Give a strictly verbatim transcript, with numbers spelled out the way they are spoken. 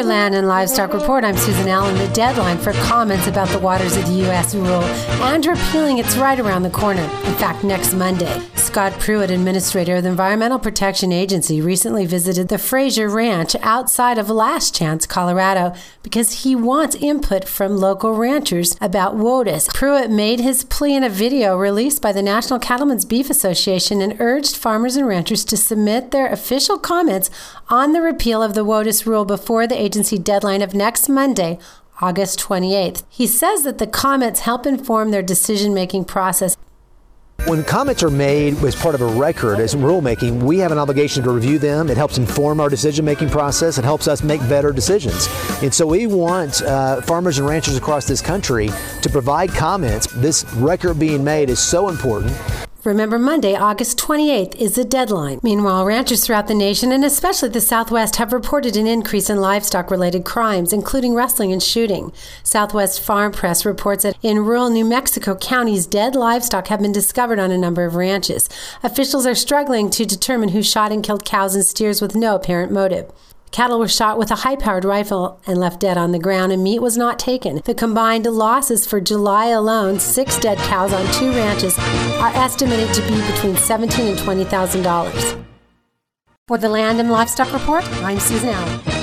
Land and Livestock Report, I'm Susan Allen. The deadline for comments about the waters of the U S rule and repealing it's right around the corner. In fact, next Monday. Scott Pruitt, administrator of the Environmental Protection Agency, recently visited the Fraser Ranch outside of Last Chance, Colorado, because he wants input from local ranchers about WOTUS. Pruitt made his plea in a video released by the National Cattlemen's Beef Association and urged farmers and ranchers to submit their official comments on the repeal of the WOTUS rule before the agency deadline of next Monday, August twenty-eighth. He says that the comments help inform their decision-making process. When comments are made as part of a record, as rulemaking, we have an obligation to review them. It helps inform our decision-making process. It helps us make better decisions. And so we want uh, farmers and ranchers across this country to provide comments. This record being made is so important. Remember, Monday, August twenty-eighth is the deadline. Meanwhile, ranchers throughout the nation, and especially the Southwest, have reported an increase in livestock-related crimes, including rustling and shooting. Southwest Farm Press reports that in rural New Mexico counties, dead livestock have been discovered on a number of ranches. Officials are struggling to determine who shot and killed cows and steers with no apparent motive. Cattle were shot with a high-powered rifle and left dead on the ground, and meat was not taken. The combined losses for July alone, six dead cows on two ranches, are estimated to be between seventeen thousand dollars and twenty thousand dollars. For the Land and Livestock Report, I'm Susan Allen.